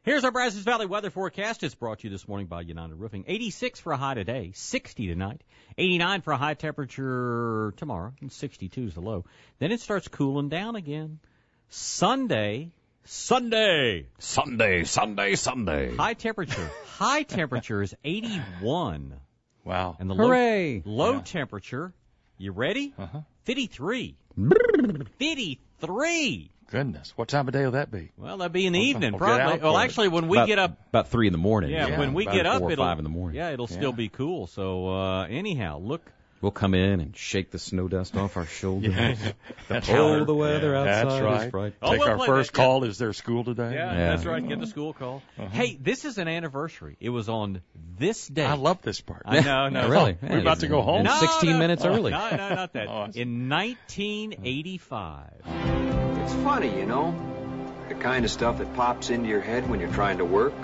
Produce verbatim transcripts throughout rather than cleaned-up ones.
Here's our Brazos Valley weather forecast. It's brought to you this morning by United Roofing. eighty-six for a high today, sixty tonight, eighty-nine for a high temperature tomorrow, and sixty-two is the low. Then it starts cooling down again. Sunday, Sunday, Sunday, Sunday, Sunday. high temperature. High temperature is eighty-one. Wow. And the Hooray. low, low Yeah. temperature, you ready? Uh-huh. fifty-three. fifty-three. Goodness. What time of day will that be? Well, that'll be in the We'll- evening, we'll get probably. out Well, for it. actually, when we about, get up, about three in the morning. yeah, Yeah, when we about get up, four or it'll five in the morning. Yeah, it'll Yeah. still be cool. So, uh, anyhow, look. We'll come in and shake the snow dust off our shoulders. That's Oh, right. the weather Yeah, outside that's is right. frightful. Oh, Take we'll our play first that, yeah. call. Is there school today? Yeah, Yeah. that's right. Get the school call. Hey, this is an anniversary. It was on this day. I love this part. I know, no. Really? We're about to go home. No, sixteen no. minutes early. No, no, not that. Oh, I see. In nineteen eighty-five. It's funny, you know, the kind of stuff that pops into your head when you're trying to work.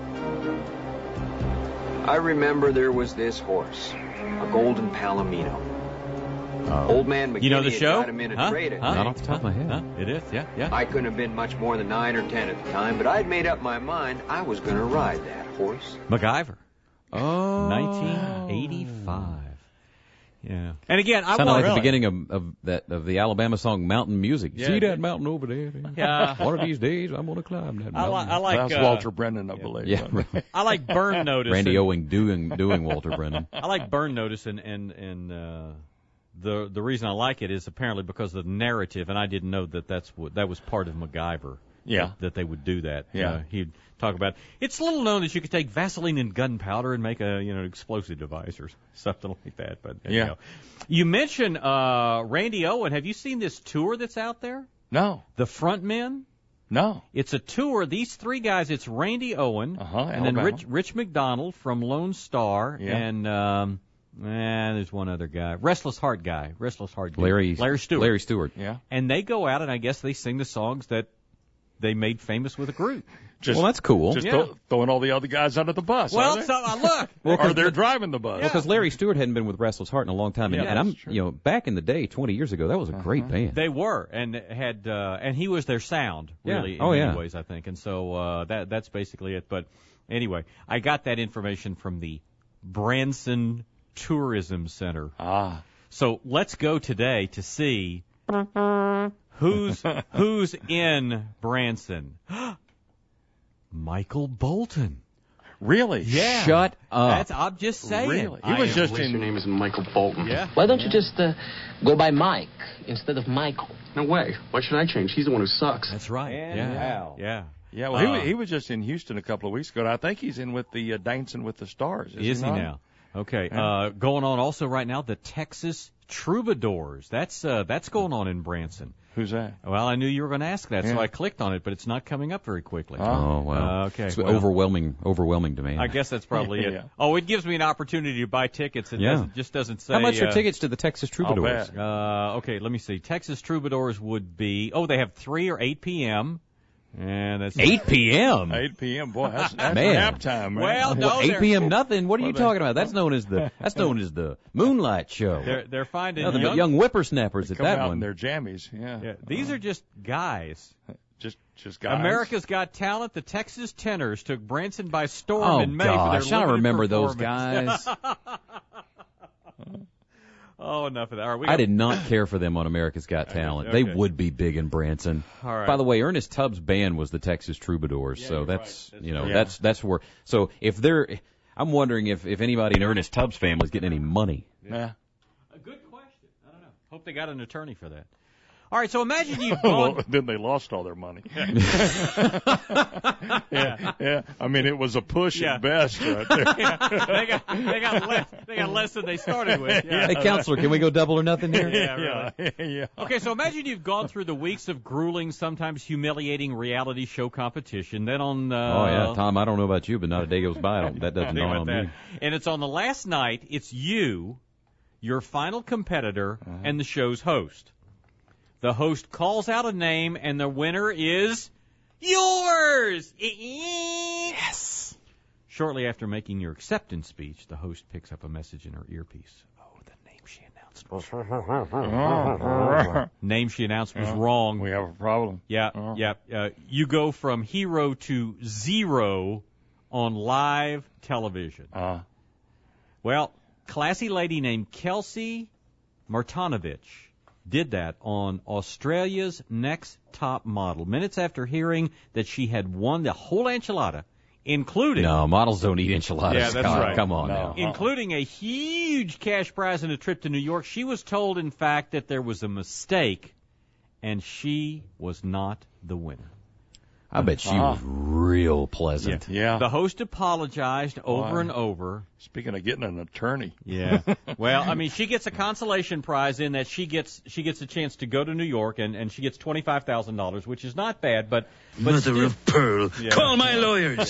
I remember there was this horse, a golden palomino. Old man McGinney You know the had show? got him in a Huh? trade, I Huh? think. Not off the top of my head. Huh? It is, yeah, yeah. I couldn't have been much more than nine or ten at the time, but I'd made up my mind I was going to ride that horse. MacGyver. Oh. nineteen eighty-five. Yeah. And again, I Sounded want like the beginning of, of that of the Alabama song Mountain Music. Yeah, See it that did. mountain over there? Yeah. One of these days I'm going to climb that I, mountain. li- I like That's uh, Walter Brennan, I believe. yeah, right. I like burn notice. Randy and- Owing doing doing Walter Brennan. I like burn notice, and and and uh, the the reason I like it is apparently because of the narrative, and I didn't know that that's what that was part of MacGyver. Yeah. that, that they would do that. Yeah. Uh, he'd talk about. It's little known that you could take Vaseline and gunpowder and make a you know explosive device or something like that. But there Yeah. you go. You mentioned uh, Randy Owen. Have you seen this tour that's out there? No. The Front Men. No. It's a tour. These three guys. It's Randy Owen, Uh-huh, and then Alabama. Rich Rich McDonald from Lone Star, Yeah. and um, and there's one other guy, Restless Heart guy, Restless Heart, guy. Larry Larry Stewart. Larry Stewart. Yeah. And they go out and I guess they sing the songs that they made famous with a group. Just, Well, that's cool. Just Yeah. throw, throwing all the other guys under the bus. Well, are they? so uh, look. Well, 'cause or they're driving the bus. Well, because Larry Stewart hadn't been with Restless Heart in a long time, and, Yeah, and I'm, that's true. you know, back in the day, twenty years ago, that was a great band. They were, and had, uh, and he was their sound, Yeah. really, Oh, in yeah. many ways, I think. And so uh, that that's basically it. But anyway, I got that information from the Branson Tourism Center. Ah. So let's go today to see who's who's in Branson. Michael Bolton. Really? Yeah. Shut up. That's I'm just saying. Really? He I was am- just At least in. your name is Michael Bolton. Yeah. Why don't you just uh, go by Mike instead of Michael? No way. Why should I change? He's the one who sucks. That's right. And yeah. how? Yeah. Yeah, well, he, Uh, was, he was just in Houston a couple of weeks ago. And I think he's in with the uh, Dancing with the Stars. Is, Is he not? now? Okay. Yeah. Uh, going on also right now, the Texas Troubadours. That's uh, that's going on in Branson. Who's that? Well, I knew you were going to ask that, so Yeah. I clicked on it, but it's not coming up very quickly. Oh, wow. Uh, okay, It's well. overwhelming, overwhelming demand. I guess that's probably Yeah. it. Oh, it gives me an opportunity to buy tickets. It Yeah. doesn't, just doesn't say. How much are uh, tickets to the Texas Troubadours? bet. Uh, okay, let me see. Texas Troubadours would be. Oh, they have three or eight p.m. And that's eight p.m. eight p.m. Boy, that's, that's Man. nap time, man. Well, no, Well, eight they're- p.m. nothing. What are you Well, they- talking about? That's known as the that's known as the Moonlight Show. They're they're finding Nothing young. but young whippersnappers at Come that out one. in their jammies. Yeah. yeah, these are just guys. Just, just guys. America's Got Talent. The Texas Tenors took Branson by storm Oh in May gosh, for their I limited remember those performance. guys. Oh, enough of that. All right, we I got- did not care for them on America's Got Talent. Okay. They would be big in Branson. All right. By the way, Ernest Tubbs' band was the Texas Troubadours, Yeah, so you're that's right. That's you know right. that's that's where. So if they're, I'm wondering if if anybody in Ernest Tubbs' family is getting any money. Yeah. A good question. I don't know. Hope they got an attorney for that. All right, so imagine you've well, gone. then they lost all their money. yeah, yeah. I mean, it was a push Yeah. at best right there. they got they got less they got less than they started with. Yeah. Hey, counselor, can we go double or nothing here? Yeah, really. yeah, yeah. Okay, so imagine you've gone through the weeks of grueling, sometimes humiliating reality show competition. Then on uh, Oh yeah, Tom. I don't know about you, but not a day goes by. I don't, that doesn't Think dawn about on that. me. And it's on the last night. It's you, your final competitor, Uh-huh. and the show's host. The host calls out a name, and the winner is yours. Yes. Shortly after making your acceptance speech, the host picks up a message in her earpiece. Oh, the name she announced announced. Name she announced was wrong. We have a problem. Yeah, Oh. yeah. Uh, you go from hero to zero on live television. Uh, Well, classy lady named Kelsey Martinovich did that on Australia's Next Top Model. Minutes after hearing that she had won the whole enchilada, including No, models don't eat enchiladas. Yeah, that's Scott. right. Come on No. now. including a huge cash prize and a trip to New York, she was told, in fact, that there was a mistake, and she was not the winner. I bet she Uh-huh. was real pleasant. yeah. The host apologized over Why? and over. Speaking of getting an attorney. Yeah. Well, I mean, she gets a consolation prize in that she gets she gets a chance to go to New York, and, and she gets twenty-five thousand dollars, which is not bad, but but Mother still, of pearl. Yeah. Call my lawyers.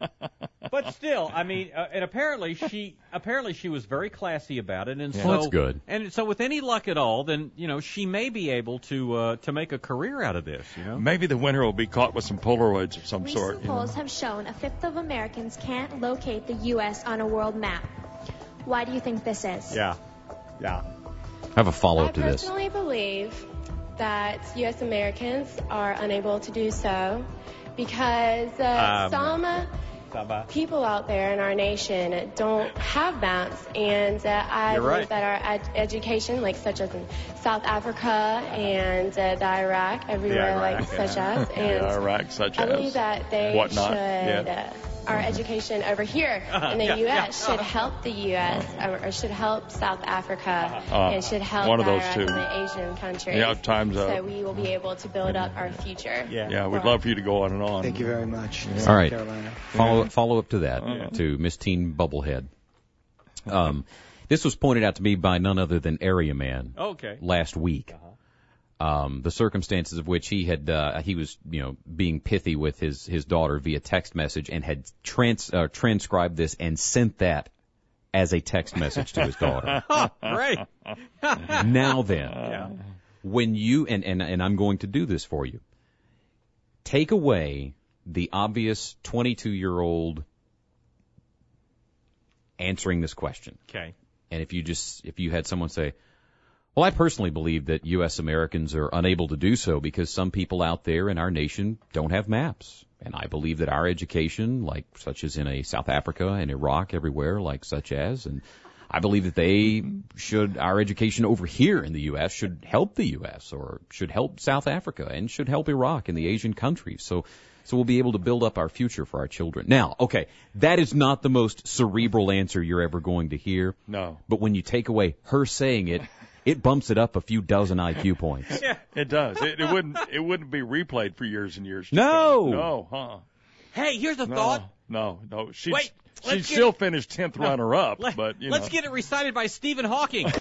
but still, I mean, uh, and apparently she apparently she was very classy about it, and so Well, that's good. And so, with any luck at all, then you know she may be able to uh, to make a career out of this. You know. Maybe the winner will be caught with some Polaroids of some sort. Recent You know? polls have shown a fifth of Americans can't locate the U S on a world map. Why do you think this is? Yeah. Yeah. I have a follow I up to this. personally believe that U S Americans are unable to do so because uh, Um, some Bye-bye. people out there in our nation don't have maps, and uh, I You're believe right. that our ed- education, like such as in South Africa and uh, the Iraq, everywhere Iraq, like yeah. such as, and Yeah, Iraq, such I as. believe that they whatnot. should. Yeah. Uh, our education over here in the Yeah, U S yeah. should help the U S or, or should help South Africa Uh, and should help one of those Iraq two. and the Asian countries. Yeah, time's up. So we will be able to build up our future. Yeah, we'd love for you to go on and on. Thank you very much. All right. Carolina. Follow follow up to that, Yeah. to Miss Teen Bubblehead. Um, this was pointed out to me by none other than Area Man Okay. last week. Um, the circumstances of which he had uh, he was you know being pithy with his his daughter via text message and had trans uh, transcribed this and sent that as a text message to his daughter. Great. Now then, Yeah. when you and, and and I'm going to do this for you. Take away the obvious twenty-two-year-old answering this question. Okay. And if you just if you had someone say, well, I personally believe that U S Americans are unable to do so because some people out there in our nation don't have maps. And I believe that our education, like such as in a South Africa and Iraq, everywhere, like such as, and I believe that they should, our education over here in the U S should help the U S or should help South Africa and should help Iraq and the Asian countries. So, so we'll be able to build up our future for our children. Now, okay, that is not the most cerebral answer you're ever going to hear. No. But when you take away her saying it, it bumps it up a few dozen I Q points. Yeah, it does. It, it wouldn't. It wouldn't be replayed for years and years. to No. come. No. Huh. Hey, here's a No. thought. No. No. She'd, Wait, let's she'd get- still finish tenth runner up, Let, but you let's know. get it recited by Stephen Hawking.